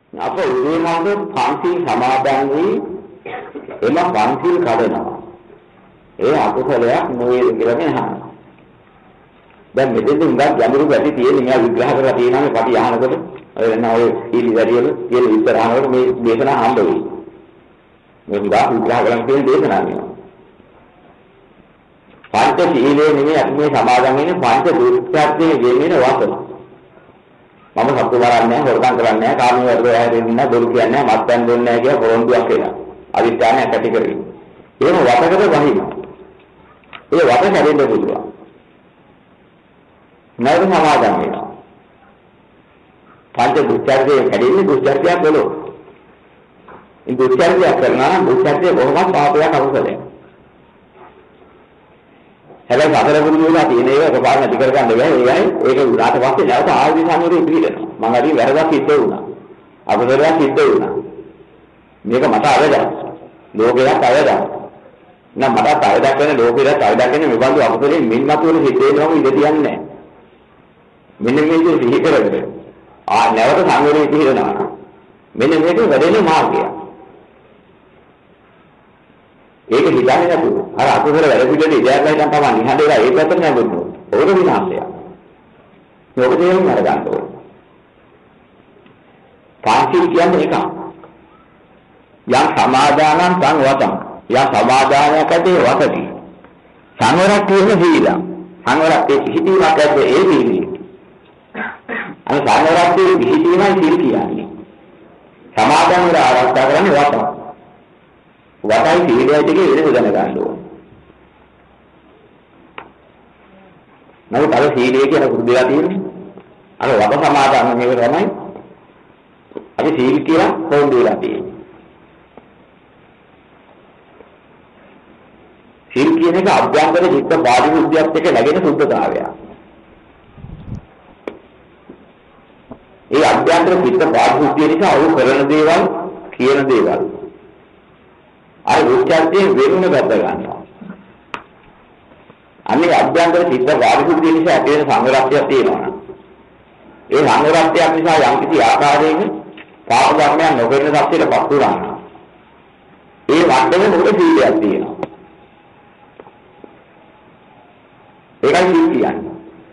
අප උදේමඟ පන්සිල් සමාදන් වී එම පන්සිල් කඩනවා. ඒ අකුසලයක් නොවේද කියලා මම අහනවා. දැන් මෙතෙන්ද උඟක් ගැඹුරු වැඩි තියෙන මෙයා විග්‍රහ කරලා තියෙනවා මේ පටි අහනකොට ඔය එන්න ඔය ඊළි වැඩිවල කියන විස්තර අහනකොට මේ දේශනා හම්බ වෙයි. මේ උඟක් විග්‍රහ කරලා තියෙන දේශනා නේ. පංච සීලේ නෙමෙයි අපි මේ සමාදන් වෙන්නේ පංච දුක්ඛත්වයේ ගෙමින වසන. මම සත්‍ය වරන්නේ හොරකම් කරන්නේ නැහැ කාමී වර්ගය හැදෙන්නේ නැහැ බොරු කියන්නේ නැහැ මත්පැන් බොන්නේ නැහැ කියලා පොරොන්දුවක් වෙනවා. අවිද්‍යාවයි ඇති කරගෙන. එහෙම වතකට වහිනවා. ඒ වත හැදෙන්න පුළුවන්. නැවත සමාදන් වෙනවා. පංච දුක්ඛත්වයේ හැදෙන්නේ දුක්ඛත්වයක් වලෝ. මේ දුක්ඛත්වයක් කරනවා නම් දුක්ඛත්වයේ බොහොම පාපයක් අකුසලයක්. හැබැයි සතර පුරුදු වෙලා තියෙන ඒවා එකපාරට නැති කර ගන්න බෑ. ඒක උනාට පස්සේ නැවත ආයුධ සංවරේ පිළිදෙනවා. මම හරි වැරදක් සිද්ධ වුණා. අපතරයක් සිද්ධ වුණා. මේක මට අවදක්. ලෝකයක් අවදක්. නම් මට අවදක් වෙන ලෝකෙට අවදක් වෙන මේ බඳු අපතරේ මින්මතුවල හිතේනවම ඉඳ තියන්නේ නැහැ. මෙන්න මේක සිහි කරගන්න. නැවත සංවරේ පිළිදෙනවා. මෙන්න මේක වැඩෙන මාර්ගය. ඒක හිතන්නේ නැතුව අර අකුසල වැඩ පිළිවෙල ඉඳලා ඉඳන් තමයි නිහඬලා ඒක පැත්තට නැගුණු. ඕක විනාශය. මේක තේරුම් ගන්න ඕනේ. පාන්සිල් කියන්නේ එක. යම් සමාදානං සංවතං. යම් සමාදානයකදී වතති. සංවරක් කියන සීලං. සංවරක් පිළිහිදීමක් ඇද්ද ඒ සීලයි. අර සංවරක් පිළිහිදීමයි සීල කියන්නේ. සමාදාන වල ආරක්ෂා කරන්නේ වතන. වටයි සීලය දෙකේ වෙනස දැන ගන්න ඕනේ. නමුත් අර සීලය කියන කුරුදලා තියෙන්නේ. අර වද සමාදාන මේක තමයි. අපි සීල් කියලා කොහොමද වෙලා තියෙන්නේ? සීල් කියන එක අභ්‍යන්තර චිත්ත පාරිශුද්ධියත් එක්ක නැගෙන සුද්ධතාවය. ඒ අභ්‍යන්තර චිත්ත පාරිශුද්ධිය නිසා ਉਹ කරන දේවල් කියන දේවල් අර උච්චාරයේ වෙනුන ගත ගන්නවා. අනේ අභ්‍යන්තර චිත්ත පාරිශුද්ධිය නිසා ඇති වෙන සංගරක්තියක් තියෙනවා. ඒ සංගරක්තියක් නිසා යම් කිසි ආකාරයකින් පාප ධර්මයන් නොකරන සත්‍යයට පත් වුණා. ඒ වඩේ මොකද සීලයක් තියෙනවා. ඒකයි සීල කියන්නේ.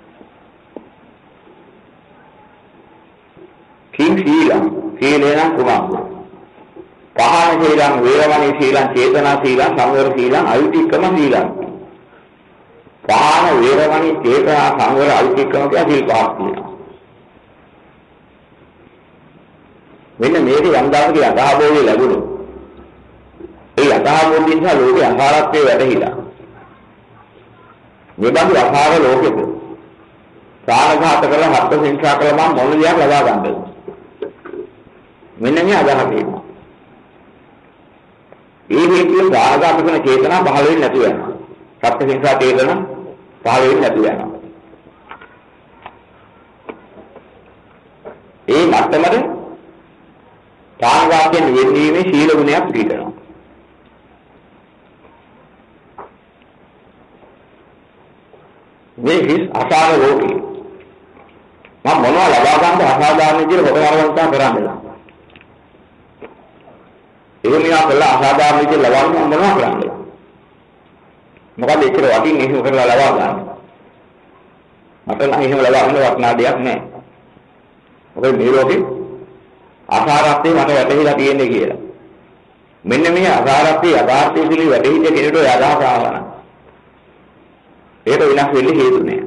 කිං සීලං සීලේන කුමක්ද? පහන සීලං වේරමණී සීලං චේතනා සීලං සංවර සීලං අයුතික්කම සීලං. පහන වේරමණී චේතනා සංවර අයුතික්කම කියලා සීල් පහක් තියෙනවා. මෙන්න මේක යම් දායකගේ අගාභෝගේ ලැබුණු. ඒ අගාභෝගය නිසා ලෝකේ අහාරත්වයේ වැඩහිලා. මේ බඳු අහාර ලෝකෙක ප්‍රාණඝාත කරලා හත් හිංසා කළා නම් මොන දෙයක් ලබා ගන්නද? මෙන්න මේ අදහස තියෙනවා. ඒ හේතුවෙන් ප්‍රාණඝාත කරන චේතනා පහළ වෙන්නේ නැතුව යනවා. හත් හිංසා චේතනා පහළ වෙන්නේ නැතුව යනවා. ඒ මට්ටමට ප්‍රාණඝාතයෙන් වෙන්නීමේ සීල ගුණයක් පිළිගන්නවා. මේ හිස් අසාර ලෝකේ මම මොනවා ලබා ගන්නද අසාධාරණ විදිහට හොරවන්තා කරන්නේ. ඒක නිකන් කළා අසාධාරණ විදිහට ලබන්න මොනවා කරන්නේ. මොකද ඒකට වටින් එහෙම කරලා ලබා ගන්න. මට නම් එහෙම ලබා ගන්න වටිනා දෙයක් නැහැ. මොකද මේ ලෝකේ අසාරත්වයේ මට වැටහිලා තියෙන්නේ කියලා. මෙන්න මේ අසාරත්වයේ යථාර්ථයේ පිළි වැටහිච්ච කෙනෙකුට යදාස ආවන. ඒක විනාශ වෙන්න හේතු නෑ.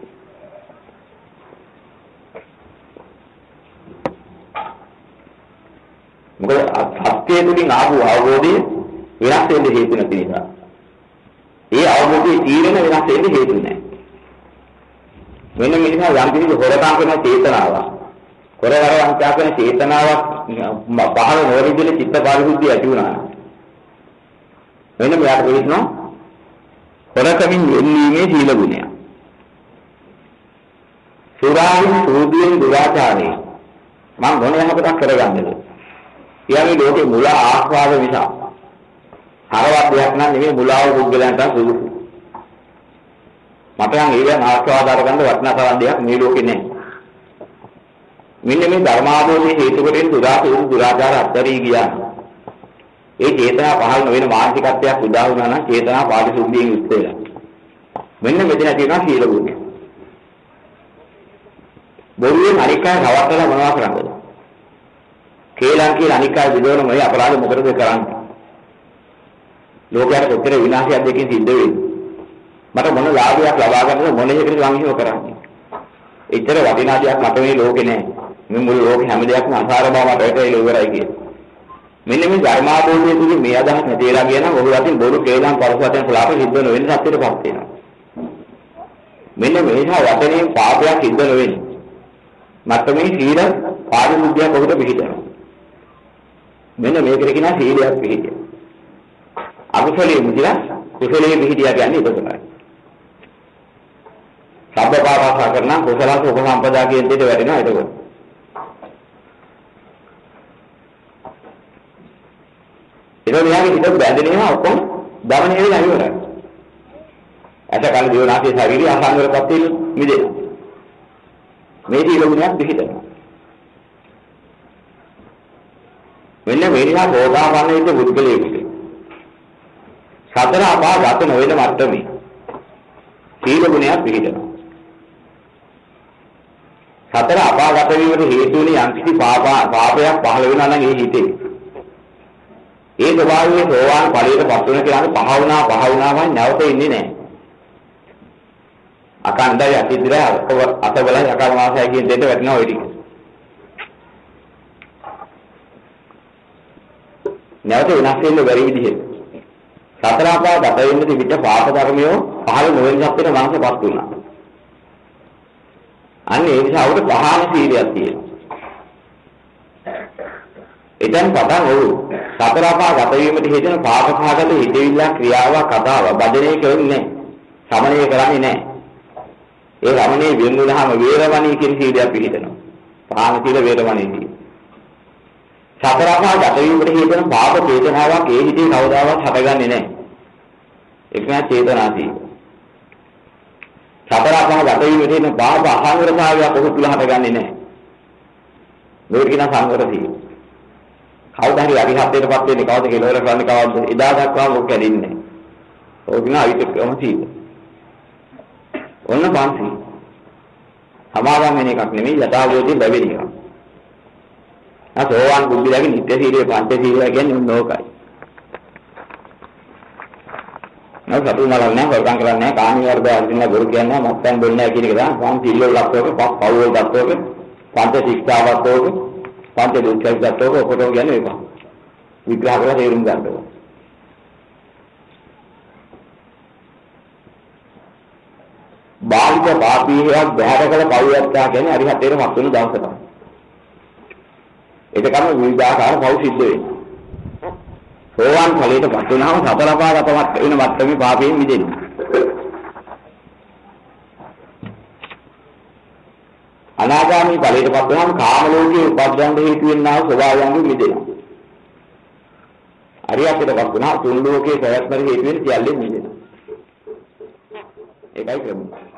මොකද සත්‍යයේ තුලින් ආපු අවබෝධය විනාශ වෙන්න හේතු නැති නිසා. ඒ අවබෝධයේ තීරණ විනාශ වෙන්න හේතු නෑ. මෙන්න මේ නිසා යම් කිසි හොරකම් කරන චේතනාවක් කොරවරයන් කියන චේතනාවක් පහළ නොවිදින චිත්ත පාරිශුද්ධිය ඇති වුණා. මෙන්න මෙයාට කියනවා හොරකමින් වෙන්නීමේ සීල ගුණය. සුරායි සූදියෙන් දුරාචාරේ මම මොන යහපතක් කරගන්නද? ඊයගේ ලෝකේ මුල ආස්වාද නිසා. හරවත් දෙයක් නම් නෙමෙයි මුලාව පුද්ගලයන්ට සුදුසු. මට නම් ඒවෙන් ආස්වාද අරගන්න වටිනා තරම් දෙයක් මේ ලෝකේ නැහැ. මෙන්න මේ ධර්මාභෝධයේ හේතු කොටගෙන දුරාචාර අත්හැරී ගියා. ඒ චේතනා පහළ නොවන මානසිකත්වයක් උදා වුණා නම් චේතනා පාරිශුද්ධියෙන් යුක්ත වෙලා. මෙන්න මෙතන තියෙනවා සීල ගුණය. බොරුවෙන් අනික් අය රවට්ටලා මොනවා කරන්නද? කේලම් කියලා අනික් අය විදවන මේ අපරාධ මොකටද කරන්නේ? ලෝකයට කොතර විනාශයක් දෙකකින් සිද්ධ වෙන්නේ. මට මොන ලාභයක් ලබා ගන්නද මොන එකකට වංගිව කරන්නේ? ඒතර වටිනා දෙයක් මට මේ ලෝකේ නැහැ. මේ මුළු ලෝකේ හැම දෙයක්ම අසාර බව මට වැටහෙලා ඉවරයි කියන්නේ. මෙන්න මේ ධර්මාභෝධයේ තුලින් මේ අදහස් නැතිලා කියනවා ඔහු අතින් බොරු කේලම් පරසවටෙන් ලාභ සිද්ධ නොවෙන සත්‍යයටපත් වෙනවා. මෙන්න මේසා වචනේ පාපයක් සිද්ධ නොවෙන්නේ. මට මේ සීල පාරිශුද්ධිය කොහොමද පිළිදෙනවා? මෙන්න මේකට කියනවා සීලයක් පිළිදෙන. අකුසලයේ මුදිලා කුසලයේ පිළිදියා කියන්නේ ඒකයි. සබ්බපාපසා කරන කුසලස උපසම්පදා කියන දෙයට වැටෙනවා ඒකයි. ඒක මෙයාගේ හිත බැඳෙනවා ඔක්කොම දමන හේලා ඉවරයි. ඇට කන දිවනාසේ ශරීරය අසංවරපත් වෙන මිදෙනවා. මේ දීලුණයක් පිළිදෙනවා. මෙන්න මේලා බෝධාපන්න විට බුද්ධලේකේ සතර අපා ගත නොවන මට්ටමේ සීල ගුණයක් පිළිදෙනවා. සතර අපා ගත වීමට හේතු වෙන යම්කිසි පාපයක් පහළ වෙනවා නම් ඒ හිතේ ඒ ස්වභාවයේ සෝවාන් ඵලයට පත් වෙන කෙනාට පහ වුණාමයි නැවත ඉන්නේ නැහැ. අකණ්ඩය අතිදිර අතවල යකමාසය කියන දෙයට වැටෙනවා ඔය ටික. නැවත වෙනස් වෙන්න බැරි විදිහට සතර අපා ගත වෙන්න තිබිට පාප ධර්මයෝ පහළ නොවන සත්‍යෙට මනසපත් වුණා. අන්න ඒ නිසා උඩ පහන සීලයක් තියෙනවා. එතෙන් පටන් ඔව් සතර අපා ගත වීමට හේතුන පාප සහගත හිතවිල්ල ක්‍රියාවක් කතාවක් බදනේ කරන්නේ සමනය කරන්නේ නැහැ. ඒ රමණේ වෙන්නුනහම වේරමණී කියන සීලයක් පිළිදෙනවා. පහන සීල වේරමණී සීල. සතර අපා ගත වීමට හේතුන පාප චේතනාවක් ඒ හිතේ කවදාවත් හටගන්නේ නැහැ. ඒක නෑ චේතනා සීල. සතර අපා ගත වීමට හේතුන පාප අසංවරතාවයක් ඔහු තුල හටගන්නේ නැහැ. මේක කියන සංවර සීල. කවුද හරි අරිහත්ත්වයටපත් වෙන්නේ කවුද කෙලවර කරන්නේ කවුද එදා දක්වා මොකද කැඩෙන්නේ. ඕක නා අවිතකම සීල. ඔන්න පන්සි. සමාදම් වෙන එකක් නෙමෙයි යථාභෝධි ලැබෙන එක. සෝවාන් බුද්ධිලාගේ නිත්‍ය සීලය පංච සීලය කියන්නේ ඕකයි. නෑ සතුන් මලන්නේ නැහැ, වර්ගම් කරන්නේ නැහැ, කාමී වර්ධය අදින්න බොරු කියන්නේ නැහැ, මත්පැන් බොන්නේ නැහැ කියන එක තමයි. පංච සීල වල ලක්ෂෝක, පව් වල දක්වෝක, පංච ශික්ෂාවත් ඕක, පංච දුක්ඛයත් ඕක ඔක්කොම කියන්නේ ඒක. විග්‍රහ කරලා තේරුම් ගන්න ඕක. බාහිර පාපීයක් බහැර කළ පවියත්තා කියන්නේ අරිහතේට මත් වෙන දවස තමයි. ඒක තමයි විවිධාකාර පව් සිද්ධ වෙන්නේ. සෝවාන් ඵලයට පත් වෙනවම සතර පාගතවත් වෙන මට්ටමේ පාපයෙන් මිදෙනවා. අනාගාමී ඵලයට පත් වෙනවම කාම ලෝකයේ උපද්දවන්න හේතු වෙනා ස්වභාවයෙන් මිදෙනවා. අරිහතේට පත් වෙනවා තුන් ලෝකයේ ප්‍රයත්න හේතු වෙන සියල්ලෙන් මිදෙනවා. ඒකයි ක්‍රමය.